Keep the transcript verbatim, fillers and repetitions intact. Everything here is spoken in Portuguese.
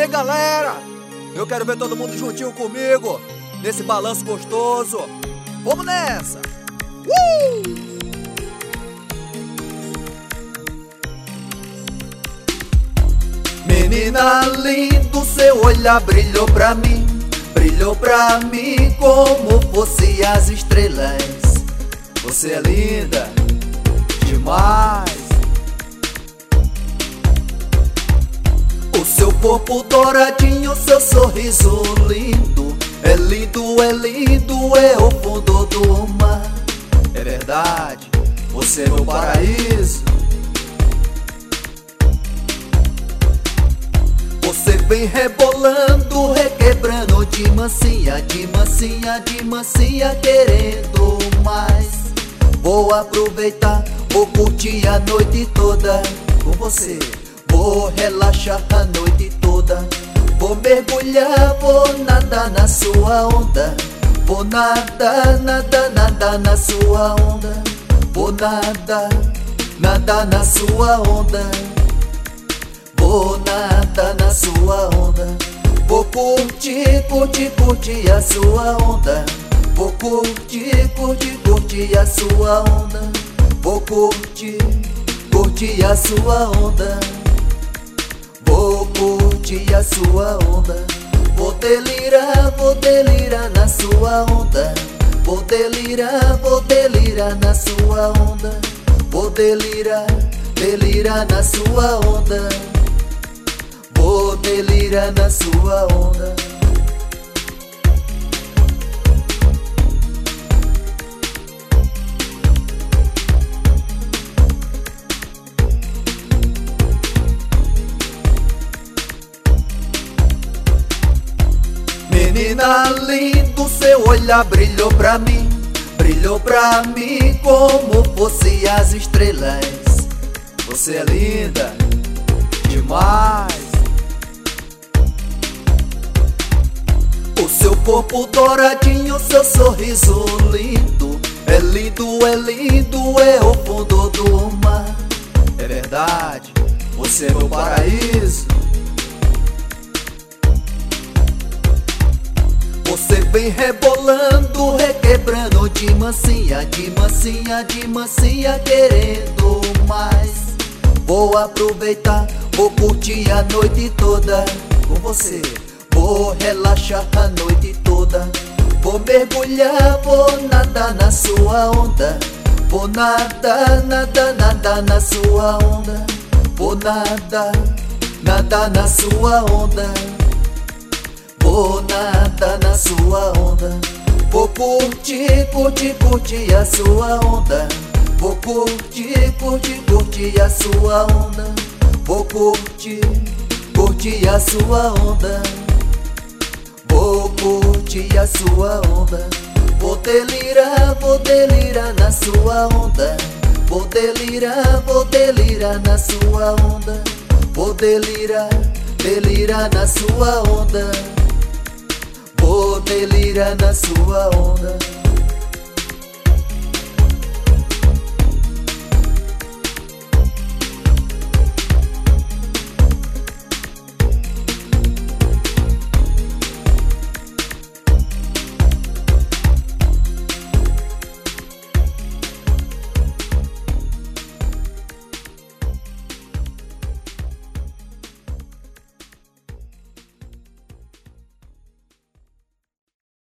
aí, galera? Eu quero ver todo mundo juntinho comigo nesse balanço gostoso. Vamos nessa! Uh! Menina lindo, seu olhar brilhou pra mim, brilhou pra mim como fosse as estrelas. Você é linda demais. O seu corpo douradinho, seu sorriso lindo. É lindo, é lindo, é o fundo do mar. É verdade, você é meu paraíso. Você vem rebolando, requebrando de mansinha, de mansinha, de mansinha, querendo mais. Vou aproveitar, vou curtir a noite toda com você. Vou relaxar a noite toda. Vou mergulhar, vou nadar na sua onda. Vou nadar, nadar, nadar na sua onda. Vou nadar, nadar na sua onda. Vou nadar na sua onda. Vou curtir, curtir, curtir a sua onda. Vou curtir, curtir, curtir a sua onda. Vou curtir, curtir a sua onda. Vou curtir a sua onda. Vou delirar, vou delirar na sua onda. Vou delirar, vou delirar na sua onda. Vou delirar, delirar na sua onda. Vou delirar na sua onda. Menina lindo, seu olhar brilhou pra mim, brilhou pra mim como fosse as estrelas. Você é linda demais. O seu corpo douradinho, seu sorriso lindo. É lindo, é lindo, é o fundo do mar. É verdade, você é meu paraíso. Você vem rebolando, requebrando de mansinha, de mansinha, de mansinha, querendo mais. Vou aproveitar, vou curtir a noite toda com você. Vou relaxar a noite toda. Vou mergulhar, vou nadar na sua onda. Vou nadar, nadar, nadar na sua onda. Vou nadar, nadar na sua onda. Vou nadar na sua onda. Vou curtir, curtir, curtir a sua onda. Vou curtir, curtir, curtir a sua onda. Vou curtir, curtir a sua onda. Vou curtir a sua onda. Vou delirar, vou delirar na sua onda. Vou delirar, vou delirar na sua onda. Vou delirar, delirar na sua onda. Vou delirar na sua onda.